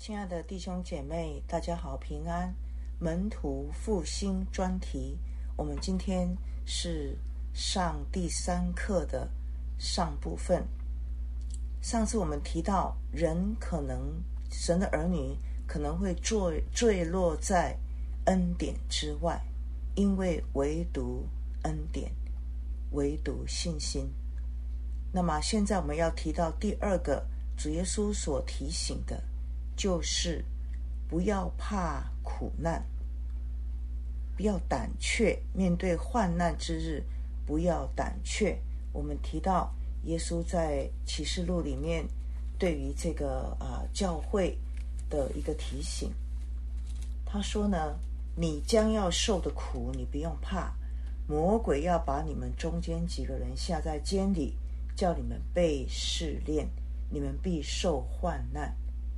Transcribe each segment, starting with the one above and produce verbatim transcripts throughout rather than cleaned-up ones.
亲爱的弟兄姐妹，大家好，平安。门徒复兴专题，我们今天是上第三课的上部分。上次我们提到，人可能神的儿女可能会坠坠落在恩典之外，因为唯独恩典，唯独信心。那么现在我们要提到第二个主耶稣所提醒的，就是不要怕苦难，不要胆怯，面对患难之日不要胆怯。我们提到耶稣在启示录里面对于这个、呃、教会的一个提醒，他说呢，你将要受的苦你不用怕，魔鬼要把你们中间几个人下在监里，叫你们被试炼，你们必受患难。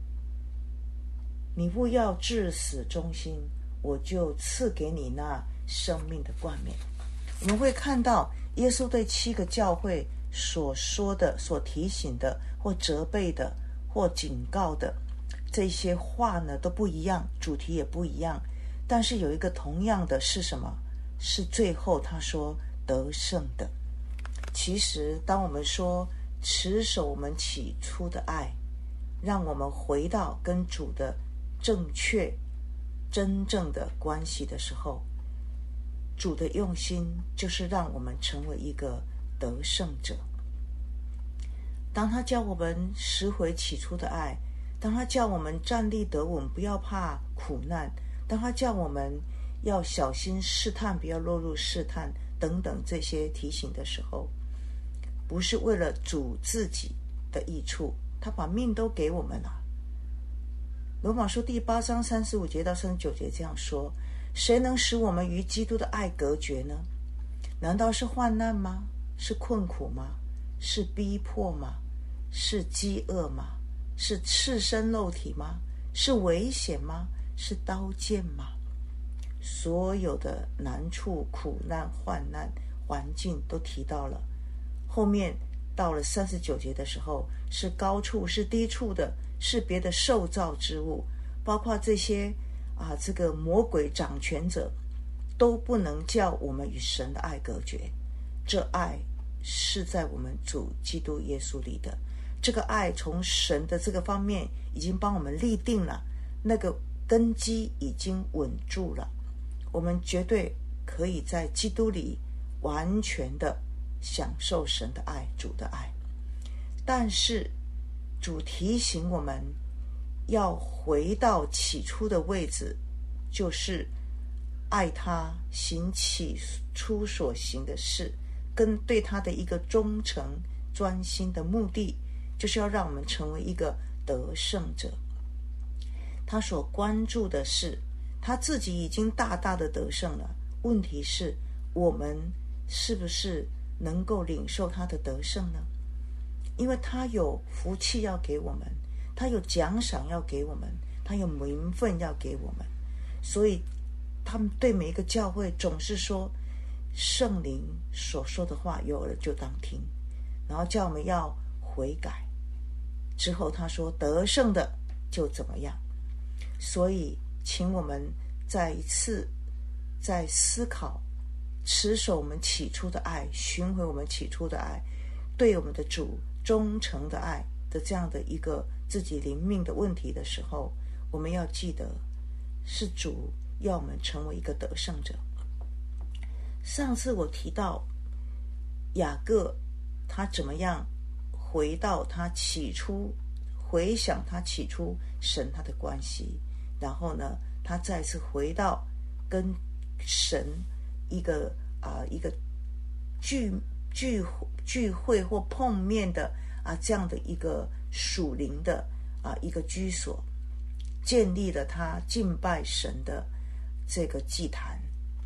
你不要至死忠心，我就赐给你那生命的冠冕。我们会看到耶稣对七个教会所说的、所提醒的，或责备的，或警告的这些话呢，都不一样，主题也不一样，但是有一个同样的是什么？是最后他说得胜的。其实当我们说持守我们起初的爱，让我们回到跟主的正确真正的关系的时候，主的用心就是让我们成为一个得胜者。当他叫我们拾回起初的爱，当他叫我们站立得稳，不要怕苦难，当他叫我们要小心试探，不要落入试探等等这些提醒的时候，不是为了主自己的益处，他把命都给我们了。罗马书第八章三十五节到三十九节这样说，谁能使我们与基督的爱隔绝呢？难道是患难吗？是困苦吗？是逼迫吗？是饥饿吗？是赤身肉体吗？是危险吗？是刀剑吗？所有的难处、苦难、患难、环境都提到了。后面到了三十九节的时候，是高处是低处的，是别的受造之物，包括这些啊，这个魔鬼掌权者都不能叫我们与神的爱隔绝。这爱是在我们主基督耶稣里的，这个爱从神的这个方面已经帮我们立定了，那个根基已经稳住了，我们绝对可以在基督里完全的享受神的爱，主的爱。但是主提醒我们要回到起初的位置，就是爱他，行起初所行的事，跟对他的一个忠诚专心的目的，就是要让我们成为一个得胜者。他所关注的是他自己已经大大的得胜了，问题是我们是不是能够领受他的得胜呢？因为他有福气要给我们，他有奖赏要给我们，他有名分要给我们，所以他们对每一个教会总是说圣灵所说的话有了就当听，然后叫我们要悔改，之后他说得胜的就怎么样。所以请我们再一次再思考，持守我们起初的爱，寻回我们起初的爱，对我们的主忠诚的爱的这样的一个自己灵命的问题的时候，我们要记得是主要我们成为一个得胜者。上次我提到雅各他怎么样回到他起初，回想他起初神他的关系，然后呢他再次回到跟神一个啊、呃、一个聚聚聚会或碰面的啊这样的一个属灵的啊一个居所，建立了他敬拜神的这个祭坛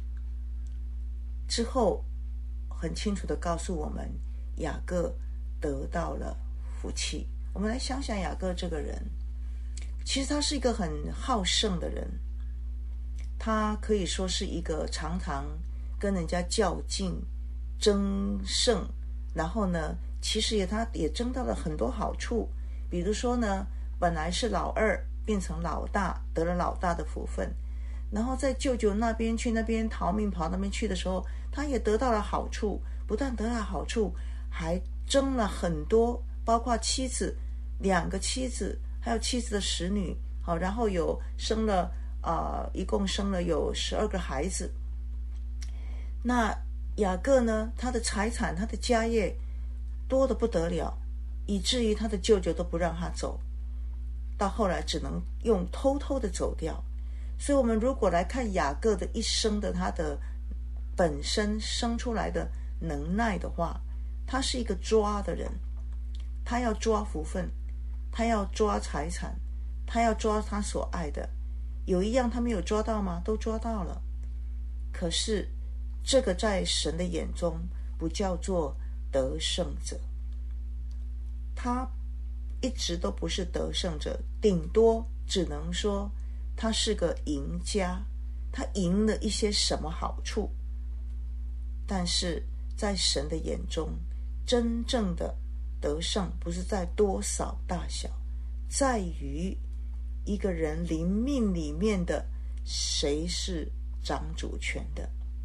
之后，很清楚的告诉我们雅各得到了福气。我们来想想雅各这个人，其实他是一个很好胜的人，他可以说是一个常常跟人家较劲争胜，然后呢其实也他也争到了很多好处。比如说呢，本来是老二， 变成老大，得了老大的福分。然后在舅舅那边去那边逃命跑那边去的时候，他也得到了好处，不但得了好处，还争了很多，包括妻子，两个妻子，还有妻子的使女，好，然后有生了啊、呃，一共生了有十二个孩子。那雅各呢，他的财产，他的家业多得不得了，以至于他的舅舅都不让他走，到后来只能用偷偷的走掉。所以我们如果来看雅各的一生的他的本身生出来的能耐的话，他是一个抓的人，他要抓福分，他要抓财产，他要抓他所爱的。有一样他没有抓到吗？都抓到了。可是这个在神的眼中不叫做得胜者，他一直都不是得胜者，顶多只能说他是个赢家，他赢了一些什么好处。但是在神的眼中，真正的得胜不是在多少大小，在于一个人灵命里面的谁是掌主权的。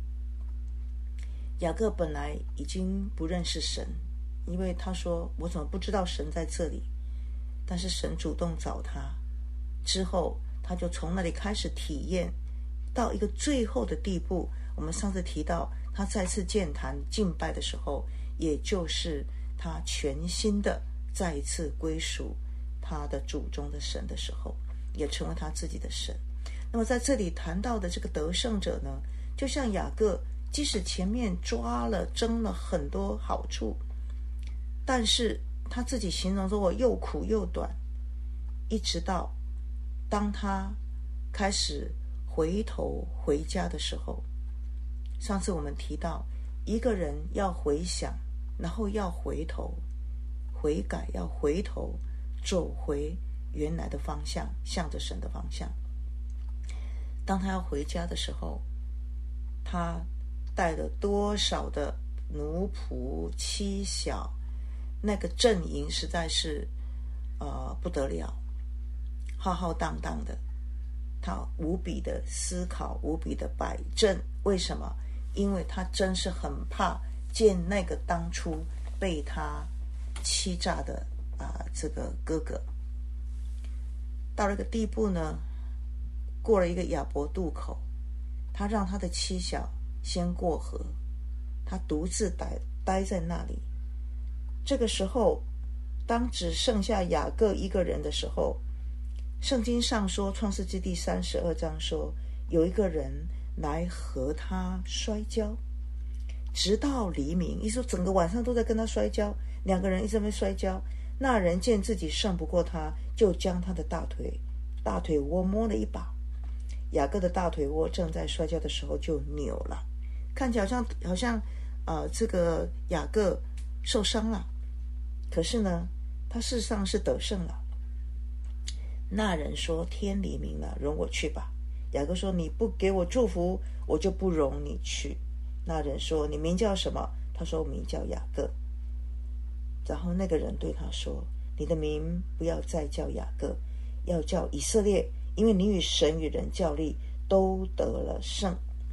雅各本来已经不认识神，因为他说我怎么不知道神在这里，但是神主动找他之后，他就从那里开始体验到一个最后的地步。我们上次提到他再次建坛敬拜的时候，也就是他全心的再一次归属他的主中的神的时候，也成为他自己的神。那么在这里谈到的这个得胜者呢，就像雅各，即使前面抓了争了很多好处，但是他自己形容说我又苦又短，一直到当他开始回头回家的时候。上次我们提到一个人要回想，然后要回头悔改，要回头走回原来的方向，向着神的方向。当他要回家的时候，他带了多少的奴仆妻小，那个阵营实在是呃不得了，浩浩荡荡的，他无比的思考，无比的摆阵。为什么？因为他真是很怕见那个当初被他欺诈的啊、呃、这个哥哥。到了一个地步呢，过了一个雅博渡口，他让他的妻小先过河，他独自待待在那里。这个时候，当只剩下雅各一个人的时候，圣经上说，创世纪第三十二章说，有一个人来和他摔跤，直到黎明。意思说整个晚上都在跟他摔跤，两个人一直在摔跤。那人见自己胜不过他，就将他的大腿大腿窝摸了一把。雅各的大腿窝正在摔跤的时候就扭了，看起来好像好像呃这个雅各受伤了，可是呢他事实上是得胜了。那人说，天黎明了，容我去吧。雅各说，你不给我祝福，我就不容你去。那人说，你名叫什么？他说，名叫雅各。然后那个人对他说，你的名不要再叫雅各，要叫以色列，因为你与神与人较力，都得了胜。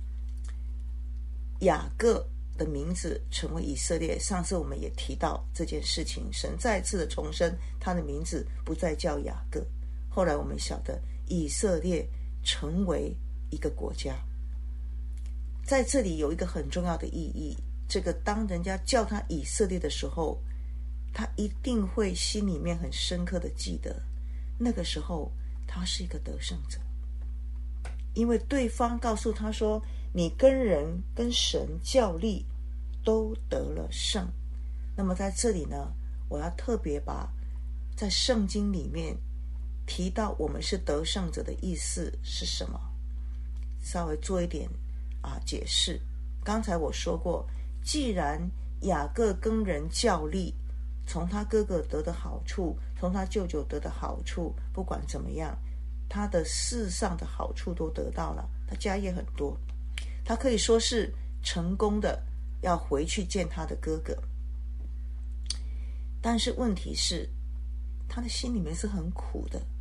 雅各的名字成为以色列，上次我们也提到这件事情，神再次的重申他的名字不再叫雅各。后来我们晓得以色列成为一个国家。在这里有一个很重要的意义，这个当人家叫他以色列的时候，他一定会心里面很深刻的记得，那个时候他是一个得胜者，因为对方告诉他说，你跟人跟神较力都得了胜。那么在这里呢，我要特别把在圣经里面提到我们是得胜者的意思是什么，稍微做一点啊解释。刚才我说过，既然雅各跟人较力，从他哥哥得的好处，从他舅舅得的好处，不管怎么样，他的世上的好处都得到了，他家业很多，他可以说是成功的要回去见他的哥哥。但是问题是，他的心里面是很苦的，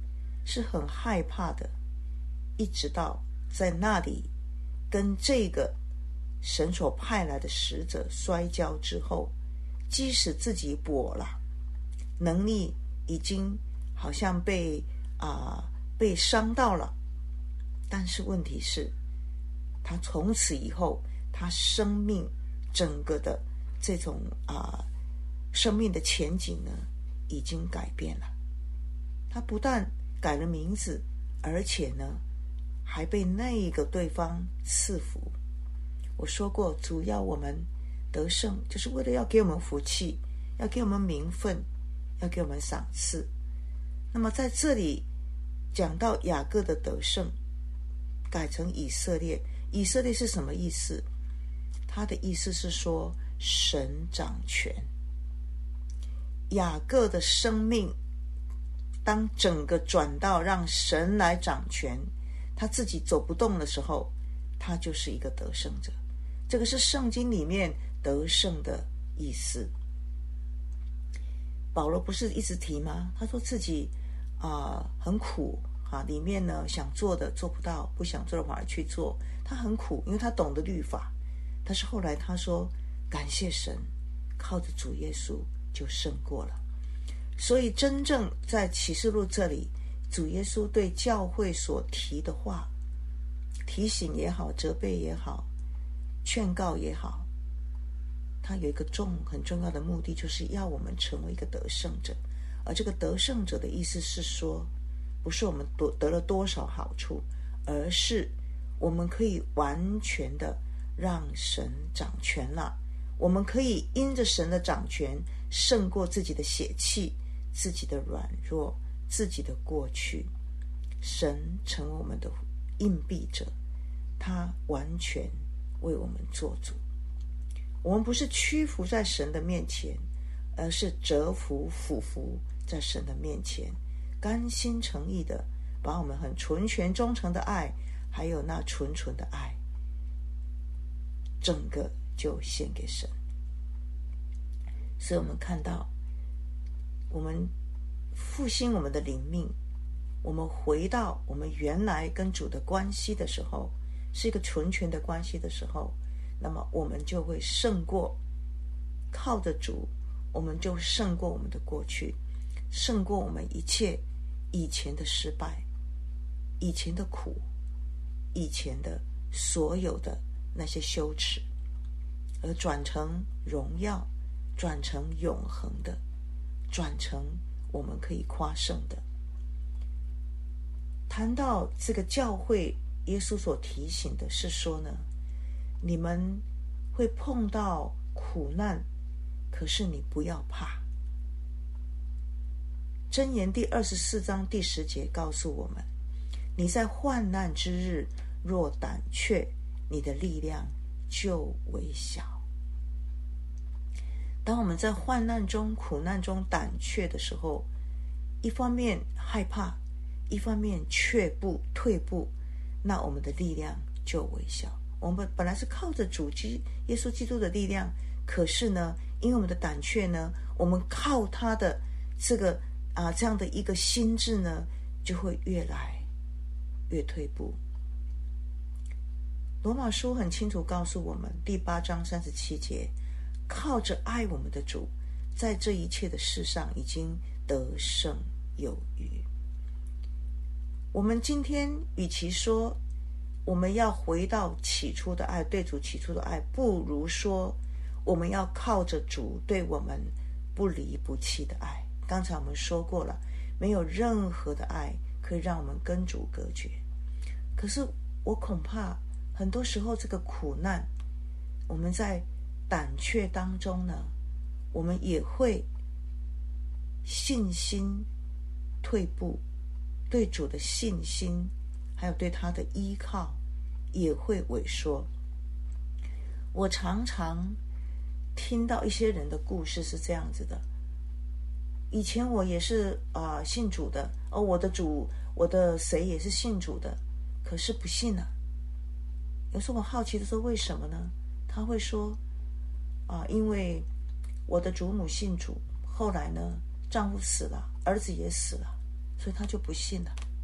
是很害怕的，一直到在那里跟这个神所派来的使者摔跤之后，即使自己跛了，能力已经好像被啊、呃、被伤到了，但是问题是他从此以后他生命整个的这种啊、呃、生命的前景呢已经改变了。他不但改了名字，而且呢还被那一个对方赐福。我说过，主要我们得胜就是为了要给我们福气，要给我们名分，要给我们赏赐。那么在这里讲到雅各的得胜改成以色列，以色列是什么意思？他的意思是说神掌权。雅各的生命当整个转到让神来掌权，他自己走不动的时候，他就是一个得胜者。这个是圣经里面得胜的意思。保罗不是一直提吗？他说自己啊、呃、很苦啊，里面呢想做的做不到，不想做的反而去做，他很苦，因为他懂得律法。但是后来他说感谢神，靠着主耶稣就胜过了。所以真正在启示录这里，主耶稣对教会所提的话，提醒也好，责备也好，劝告也好，他有一个重很重要的目的，就是要我们成为一个得胜者。而这个得胜者的意思是说，不是我们得得了多少好处，而是我们可以完全的让神掌权了。我们可以因着神的掌权胜过自己的血气，自己的软弱，自己的过去。神成为我们的荫庇者，他完全为我们做主。我们不是屈服在神的面前，而是折服俯伏在神的面前，甘心诚意的把我们很纯全忠诚的爱，还有那纯纯的爱，整个就献给神。所以我们看到，我们复兴我们的灵命，我们回到我们原来跟主的关系的时候，是一个纯全的关系的时候，那么我们就会胜过，靠着主，我们就胜过我们的过去，胜过我们一切以前的失败，以前的苦，以前的所有的那些羞耻，而转成荣耀，转成永恒的，转成我们可以夸胜的。谈到这个教会，耶稣所提醒的是说呢，你们会碰到苦难，可是你不要怕。箴言第二十四章第十节告诉我们，你在患难之日若胆怯，你的力量就微小。当我们在患难中、苦难中胆怯的时候，一方面害怕，一方面却步、退步，那我们的力量就微小。我们本来是靠着主基耶稣基督的力量，可是呢，因为我们的胆怯呢，我们靠他的这个啊这样的一个心智呢，就会越来越退步。罗马书很清楚告诉我们，第八章三十七节，靠着爱我们的主，在这一切的事上已经得胜有余。我们今天与其说我们要回到起初的爱，对主起初的爱，不如说我们要靠着主对我们不离不弃的爱。刚才我们说过了，没有任何的爱可以让我们跟主隔绝。可是我恐怕很多时候这个苦难，我们在胆怯当中呢，我们也会信心退步，对主的信心还有对他的依靠也会萎缩。我常常听到一些人的故事是这样子的，以前我也是啊、呃、信主的，而我的主我的谁也是信主的，可是不信了。有时候我好奇的说，为什么呢？他会说啊、呃，因为我的祖母信主，后来呢丈夫死了，儿子也死了，所以他就不信了。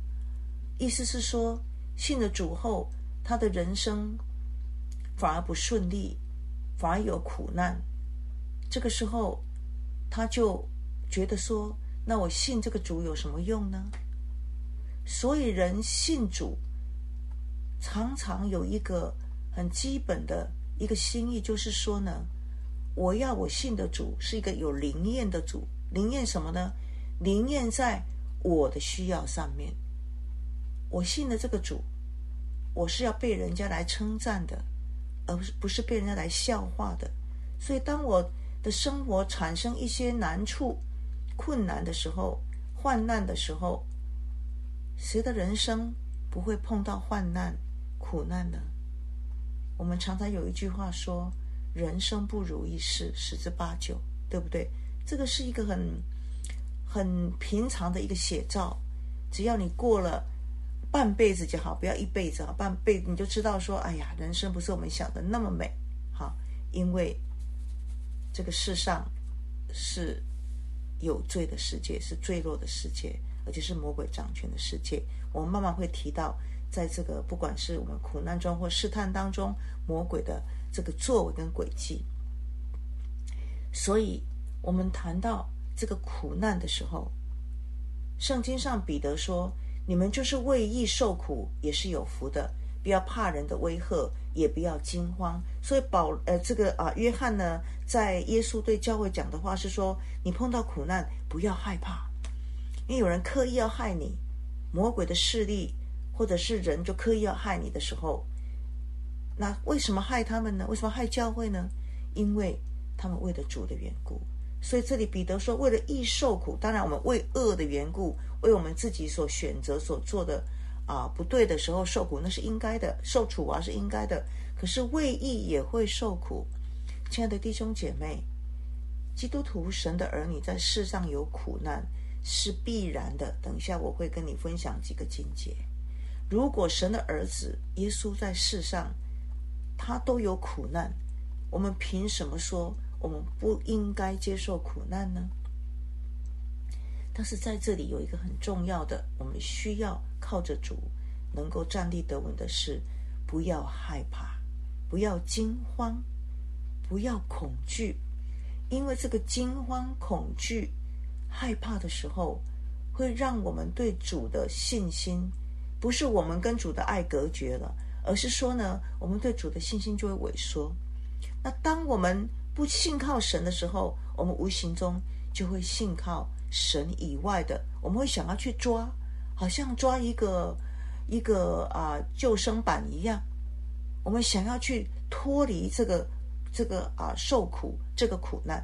意思是说，信了主后，他的人生反而不顺利，反而有苦难。这个时候，他就觉得说，那我信这个主有什么用呢？所以人信主，常常有一个很基本的一个心意，就是说呢，我要我信的主是一个有灵验的主。灵验什么呢？灵验在我的需要上面。我信的这个主，我是要被人家来称赞的，而不是不是被人家来笑话的。所以当我的生活产生一些难处、困难的时候，患难的时候，谁的人生不会碰到患难、苦难呢？我们常常有一句话说，人生不如意事十之八九，对不对？这个是一个很很平常的一个写照。只要你过了半辈子就好，不要一辈子，半辈子你就知道说，哎呀，人生不是我们想的那么美。好，因为这个世上是有罪的世界，是坠落的世界，而且是魔鬼掌权的世界。我们慢慢会提到，在这个不管是我们苦难中或试探当中，魔鬼的这个作为跟轨迹。所以我们谈到这个苦难的时候，圣经上彼得说，你们就是为义受苦，也是有福的，不要怕人的威吓，也不要惊慌。所以保呃这个啊约翰呢，在耶稣对教会讲的话是说，你碰到苦难不要害怕，因为有人刻意要害你，魔鬼的势力或者是人就刻意要害你的时候，那为什么害他们呢？为什么害教会呢？因为他们为了主的缘故。所以这里彼得说，为了义受苦，当然我们为恶的缘故，为我们自己所选择所做的啊不对的时候受苦，那是应该的，受处罚是应该的。可是为义也会受苦。亲爱的弟兄姐妹，基督徒神的儿女在世上有苦难是必然的。等一下我会跟你分享几个经节。如果神的儿子耶稣在世上他都有苦难，我们凭什么说我们不应该接受苦难呢？但是在这里有一个很重要的，我们需要靠着主能够站立得稳的是，不要害怕，不要惊慌，不要恐惧。因为这个惊慌、恐惧、害怕的时候，会让我们对主的信心，不是我们跟主的爱隔绝了，而是说呢，我们对主的信心就会萎缩。那当我们不信靠神的时候，我们无形中就会信靠神以外的，我们会想要去抓，好像抓一个一个啊、呃、救生板一样，我们想要去脱离这个这个啊、呃、受苦这个苦难。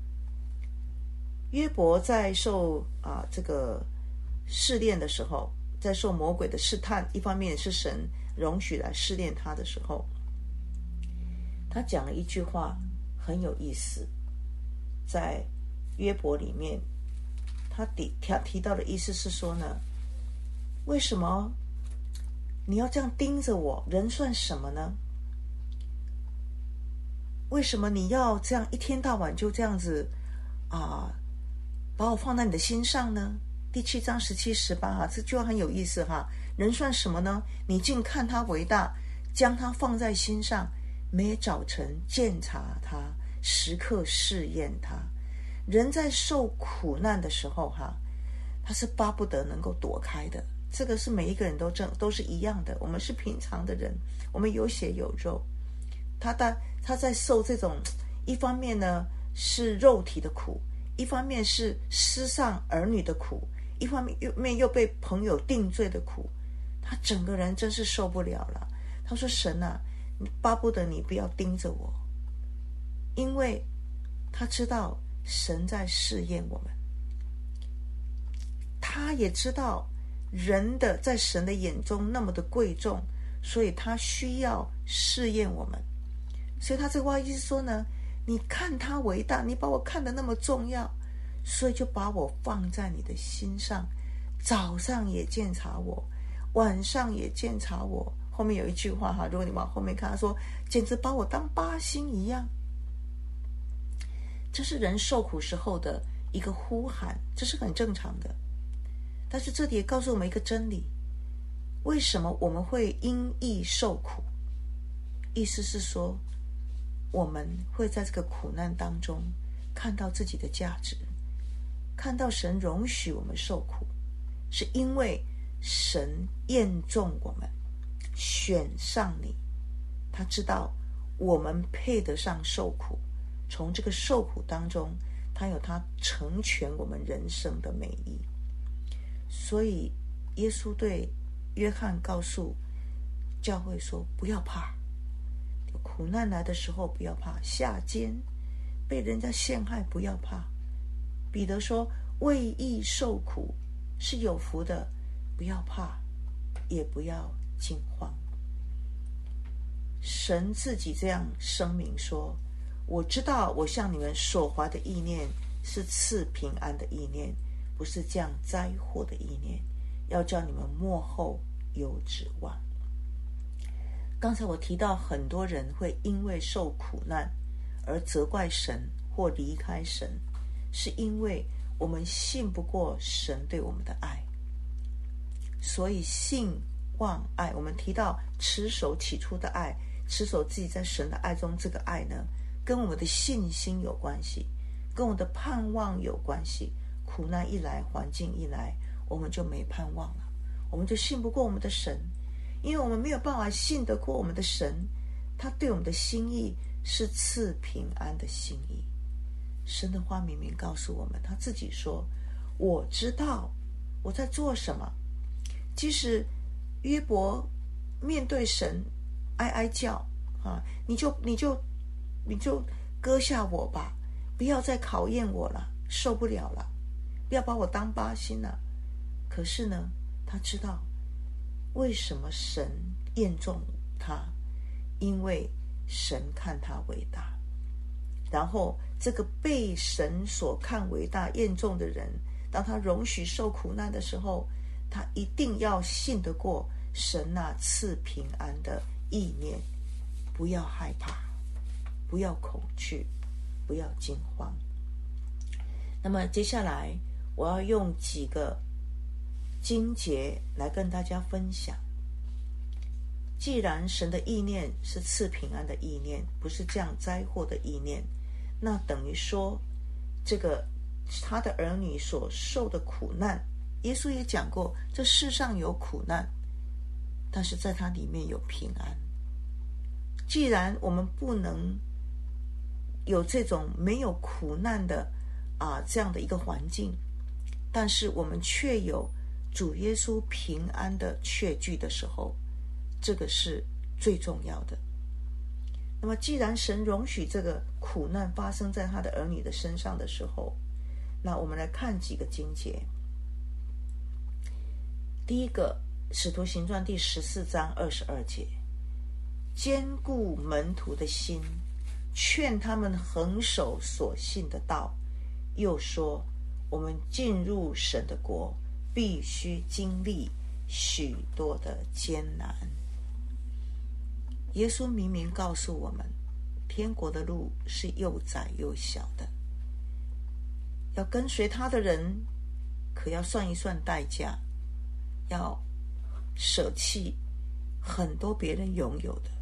约伯在受啊、呃、这个试炼的时候，在受魔鬼的试探，一方面是神容许来试炼他的时候，他讲了一句话很有意思。在约伯里面，他提提到的意思是说呢，为什么你要这样盯着我？人算什么呢？为什么你要这样一天到晚就这样子啊，把我放在你的心上呢？第七章十七十八哈，这句话很有意思哈。人算什么呢？你竟看他为大，将他放在心上，每早晨鉴察他，时刻试验他。人在受苦难的时候哈，他是巴不得能够躲开的。这个是每一个人都正都是一样的，我们是平常的人，我们有血有肉。他在他在受这种，一方面呢是肉体的苦，一方面是失丧儿女的苦，一方面又面又被朋友定罪的苦，他整个人真是受不了了。他说：“神啊，你巴不得你不要盯着我，因为他知道神在试验我们，他也知道人的在神的眼中那么的贵重，所以他需要试验我们。所以他这个话意思说呢，你看他为大，你把我看得那么重要，所以就把我放在你的心上，早上也鉴察我，晚上也鉴察我。”后面有一句话哈，如果你往后面看，他说简直把我当八星一样。这是人受苦时候的一个呼喊，这是很正常的。但是这里也告诉我们一个真理， 为什么我们会因义受苦？意思是说，我们会在这个苦难当中看到自己的价值，看到神容许我们受苦，是因为神验中我们，选上你，他知道我们配得上受苦，从这个受苦当中，他有他成全我们人生的美意。所以耶稣对约翰告诉教会说，不要怕，苦难来的时候不要怕，下监被人家陷害不要怕。彼得说，为义受苦是有福的，不要怕，也不要惊慌。神自己这样声明说，我知道我向你们所怀的意念是赐平安的意念，不是降灾祸的意念，要叫你们末后有指望。刚才我提到很多人会因为受苦难而责怪神或离开神，是因为我们信不过神对我们的爱。所以信望爱，我们提到持守起初的爱，持守自己在神的爱中，这个爱呢，跟我们的信心有关系，跟我们的盼望有关系。苦难一来，环境一来，我们就没盼望了，我们就信不过我们的神，因为我们没有办法信得过我们的神，他对我们的心意是赐平安的心意。神的话明明告诉我们，他自己说，我知道我在做什么。即使约伯面对神哀哀叫啊，你就你就你就割下我吧，不要再考验我了，受不了了，不要把我当巴星了。可是呢，他知道为什么神验中他，因为神看他伟大。然后这个被神所看伟大验中的人，当他容许受苦难的时候，他一定要信得过神那赐平安的意念。不要害怕，不要恐惧，不要惊慌。那么接下来我要用几个经节来跟大家分享。既然神的意念是赐平安的意念，不是降灾祸的意念，那等于说这个他的儿女所受的苦难，耶稣也讲过，这世上有苦难，但是在它里面有平安。既然我们不能有这种没有苦难的啊这样的一个环境，但是我们却有主耶稣平安的确据的时候，这个是最重要的。那么既然神容许这个苦难发生在他的儿女的身上的时候，那我们来看几个经节。第一个，使徒行传第十四章二十二节，坚固门徒的心，劝他们恒守所信的道，又说，我们进入神的国，必须经历许多的艰难。耶稣明明告诉我们，天国的路是又窄又小的，要跟随他的人可要算一算代价，要舍弃很多别人拥有的。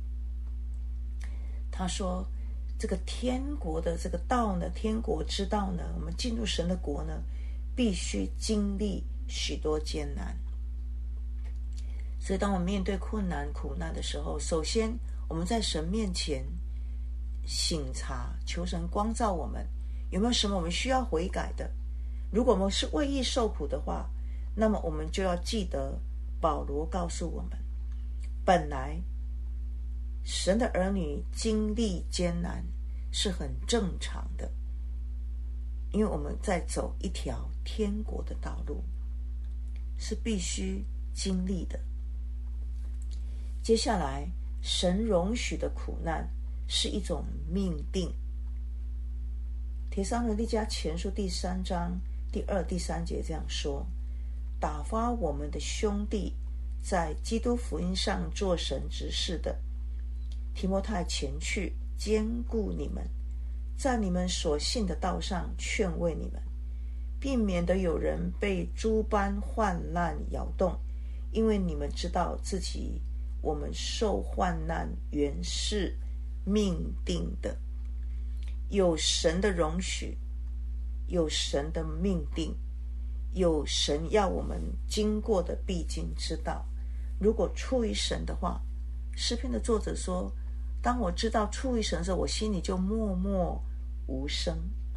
他说这个天国的这个道呢，天国之道呢，我们进入神的国呢，必须经历许多艰难。所以当我们面对困难苦难的时候，首先我们在神面前省察，求神光照我们有没有什么我们需要悔改的。如果我们是为义受苦的话，那么我们就要记得保罗告诉我们，本来神的儿女经历艰难是很正常的，因为我们在走一条天国的道路，是必须经历的。接下来神容许的苦难是一种命定。帖撒罗尼迦前书第三章第二第三节这样说，打发我们的兄弟在基督福音上做神执事的提摩太前去坚固你们，在你们所信的道上劝慰你们，并免得有人被诸般患难摇动， 因为你们知道自己我们受患难原是命定的，有神的容许，有神的命定，有神要我们经过的必经之道。如果出于神的话，诗篇的作者说，当我知道出于神的时候，我心里就默默无声。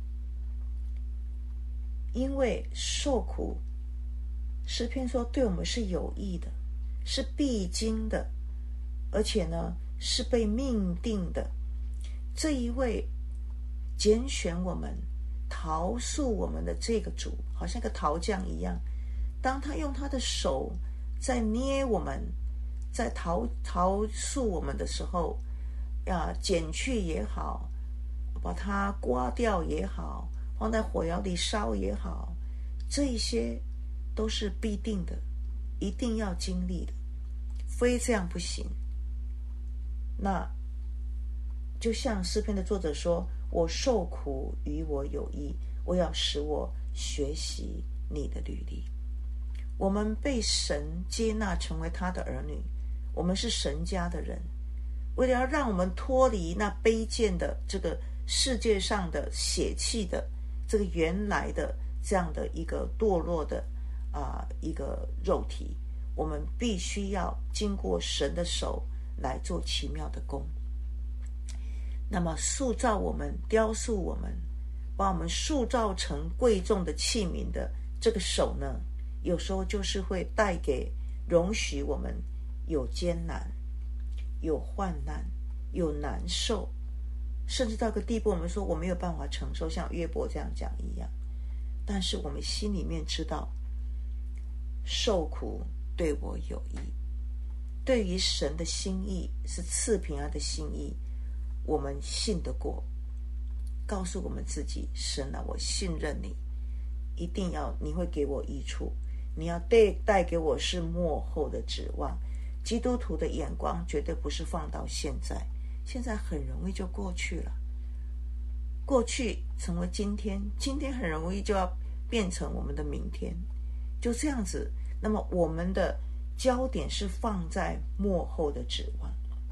因为受苦，诗篇说对我们是有益的，是必经的，而且呢是被命定的。这一位拣选我们陶塑我们的这个主，好像个陶匠一样，当他用他的手在捏我们，在陶陶塑我们的时候，啊，剪去也好，把它刮掉也好，放在火窑里烧也好，这些都是必定的，一定要经历的，非这样不行。那就像诗篇的作者说，我受苦与我有益，我要使我学习你的律例。我们被神接纳成为他的儿女，我们是神家的人，为了要让我们脱离那卑贱的这个世界上的血气的这个原来的这样的一个堕落的啊、呃、一个肉体，我们必须要经过神的手来做奇妙的工。那么塑造我们，雕塑我们，把我们塑造成贵重的器皿的这个手呢，有时候就是会带给容许我们有艰难，有患难，有难受，甚至到个地步我们说我没有办法承受，像约伯这样讲一样。但是我们心里面知道，受苦对我有益，对于神的心意是赐平安的心意，我们信得过，告诉我们自己，神啊，我信任你，一定要你会给我益处，你要带带给我是末后的指望。基督徒的眼光绝对不是放到现在，现在很容易就过去了，过去成为今天，今天很容易就要变成我们的明天，就这样子。那么我们的焦点是放在末后的指望。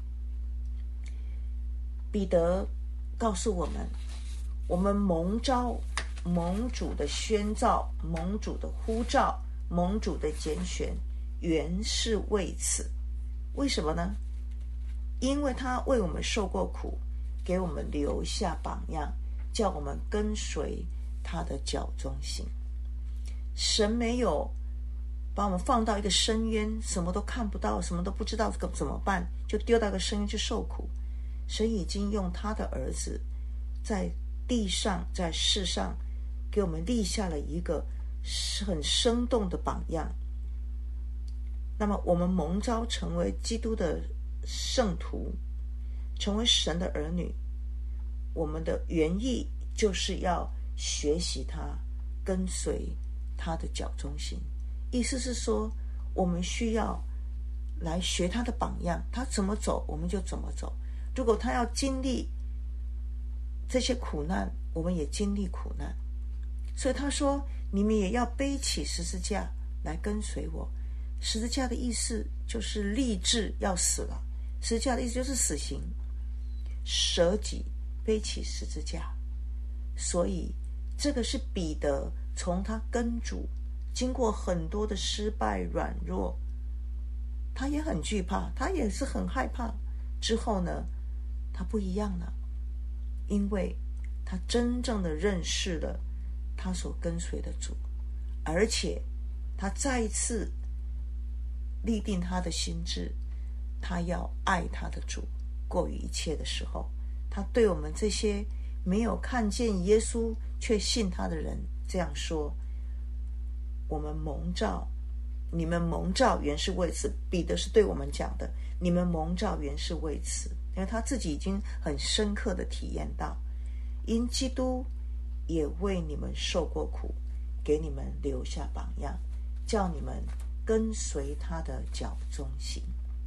彼得告诉我们，我们蒙召，蒙主的宣召，蒙主的呼召，蒙主的拣选，原是为此。为什么呢？因为他为我们受过苦，给我们留下榜样，叫我们跟随他的脚中行。神没有把我们放到一个深渊，什么都看不到，什么都不知道怎么办，就丢到一个深渊去受苦。神已经用他的儿子在地上，在世上给我们立下了一个很生动的榜样。那么我们蒙召成为基督的圣徒，成为神的儿女，我们的原意就是要学习他，跟随他的脚中行。意思是说，我们需要来学他的榜样，他怎么走我们就怎么走。如果他要经历这些苦难，我们也经历苦难。所以他说，你们也要背起十字架来跟随我。十字架的意思就是立志要死了，十字架的意思就是死刑，舍己，背起十字架。所以这个是彼得从他跟主经过很多的失败软弱，他也很惧怕，他也是很害怕，之后呢他不一样了，因为他真正的认识了他所跟随的主，而且他再一次立定他的心志，他要爱他的主过于一切的时候，他对我们这些没有看见耶稣却信他的人这样说，我们蒙召，你们蒙召原是为此。彼得是对我们讲的，你们蒙召原是为此，因为他自己已经很深刻的体验到，因基督也为你们受过苦，给你们留下榜样，叫你们跟随他的脚中行。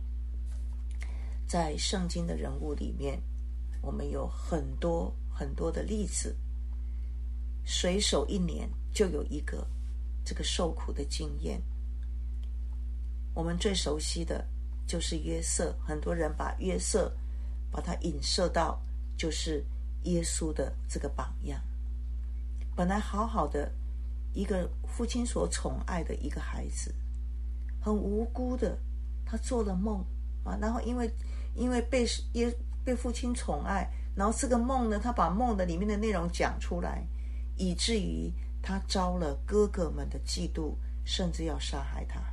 在圣经的人物里面，我们有很多很多的例子，随手一年就有一个这个受苦的经验。 我们最熟悉的就是约瑟，很多人把约瑟把它引射到就是耶稣的这个榜样。本来好好的一个父亲所宠爱的一个孩子，很无辜的，他做了梦啊，然后因为因为被耶被父亲宠爱，然后这个梦呢，他把梦的里面的内容讲出来，以至于他招了哥哥们的嫉妒，甚至要杀害他。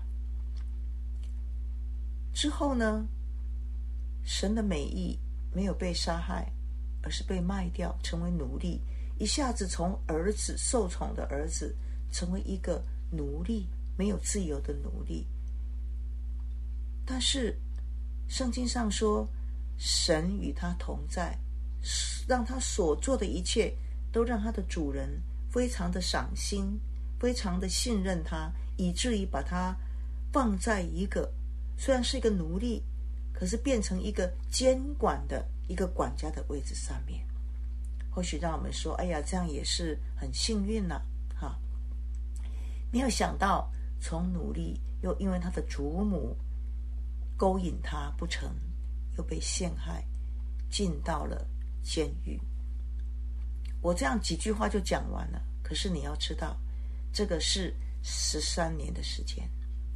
之后呢，神的美意没有被杀害，而是被卖掉，成为奴隶，一下子从儿子受宠的儿子成为一个奴隶，没有自由的奴隶。但是圣经上说，神与他同在，让他所做的一切都让他的主人非常的赏心，非常的信任他，以至于把他放在一个虽然是一个奴隶，可是变成一个监管的一个管家的位置上面。或许让我们说，哎呀，这样也是很幸运了、啊、哈。没有想到从奴隶又因为他的祖母勾引他不成，又被陷害，进到了监狱。我这样几句话就讲完了，可是你要知道，这个是十三年的时间，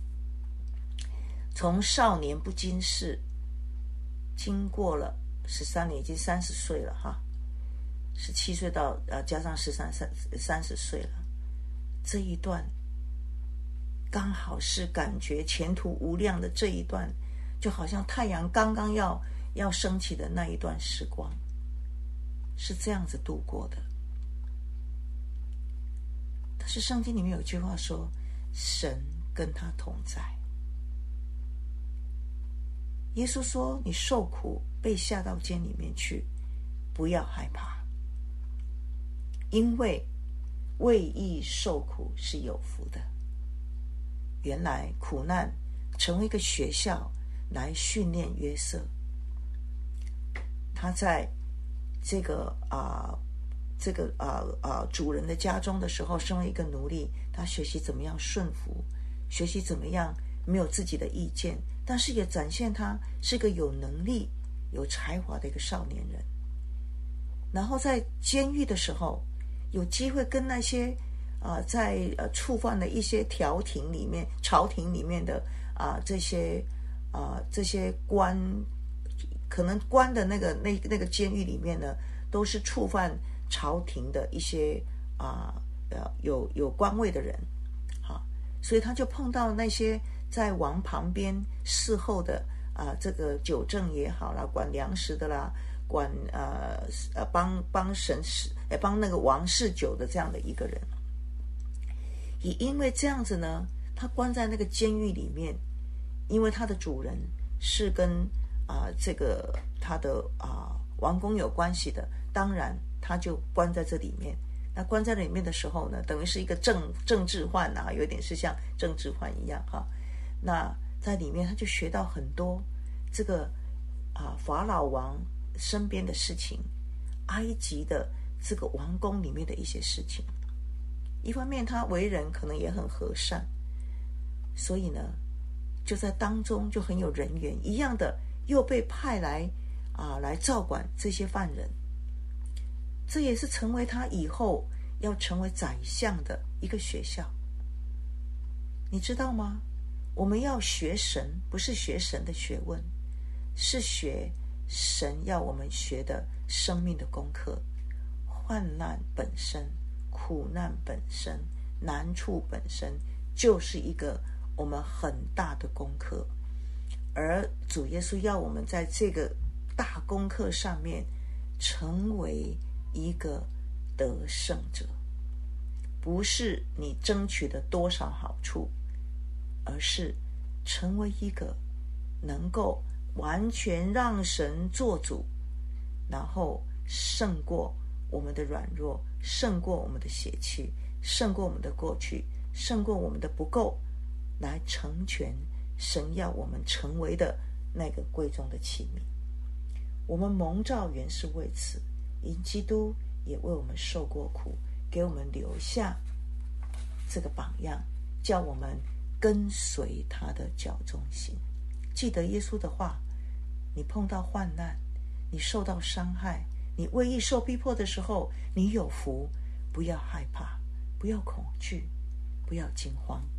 从少年不经事，经过了十三年，已经三十岁了哈，十七岁到呃加上十三三三十岁了，这一段刚好是感觉前途无量的这一段，就好像太阳刚刚要要升起的那一段时光，是这样子度过的。但是圣经里面有句话说，神跟他同在。耶稣说，你受苦被下到监里面去，不要害怕，因为为义受苦是有福的。原来苦难成为一个学校来训练约瑟，他在这个啊、呃、这个啊啊、呃、主人的家中的时候，身为一个奴隶，他学习怎么样顺服，学习怎么样没有自己的意见，但是也展现他是个有能力有才华的一个少年人。然后在监狱的时候，有机会跟那些啊、呃、在呃触犯了一些条廷里面朝廷里面的啊、呃、这些啊、呃、这些官，可能关的那个那那个监狱里面呢，都是触犯朝廷的一些啊呃有有官位的人，好，所以他就碰到那些在王旁边侍候的啊、呃、这个酒政也好啦，管粮食的啦，管呃呃帮帮神侍呃帮那个王侍酒的这样的一个人。也因为这样子呢，他关在那个监狱里面，因为他的主人是跟啊、呃、这个他的啊、呃、王公有关系的，当然他就关在这里面。那关在里面的时候呢，等于是一个政政治犯啊，有点是像政治犯一样哈。那在里面他就学到很多这个啊法老王身边的事情，埃及的这个王宫里面的一些事情。一方面他为人可能也很和善，所以呢就在当中就很有人缘，一样的又被派来啊来照管这些犯人。这也是成为他以后要成为宰相的一个学校。你知道吗？我们要学神，不是学神的学问，是学神要我们学的生命的功课。患难本身，苦难本身，难处本身，就是一个我们很大的功课。而主耶稣要我们在这个大功课上面成为一个得胜者，不是你争取的多少好处，而是成为一个能够完全让神做主，然后胜过我们的软弱，胜过我们的血气，胜过我们的过去，胜过我们的不够，来成全神要我们成为的那个贵重的器皿。我们蒙召原是为此，因基督也为我们受过苦，给我们留下这个榜样，叫我们跟随他的脚中行。记得耶稣的话，你碰到患难，你受到伤害，你为义受逼迫的时候，你有福，不要害怕，不要恐惧，不要惊慌，